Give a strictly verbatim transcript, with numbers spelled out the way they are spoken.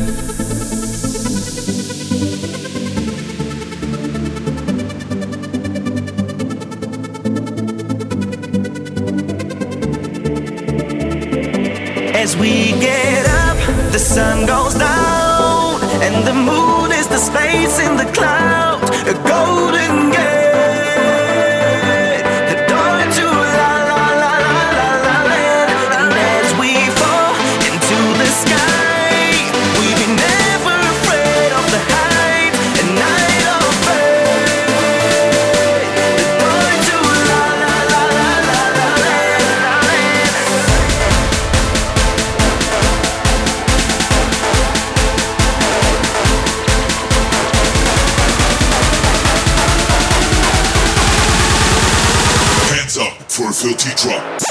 As we get up, the sun goes down, and the moon is the space in the cloud, a golden gate, the door to la la la la la la land. And as we fall into the sky, we be never afraid of the height, a night of faith, the door to la la la la la la land. Hands up for a filthy drop.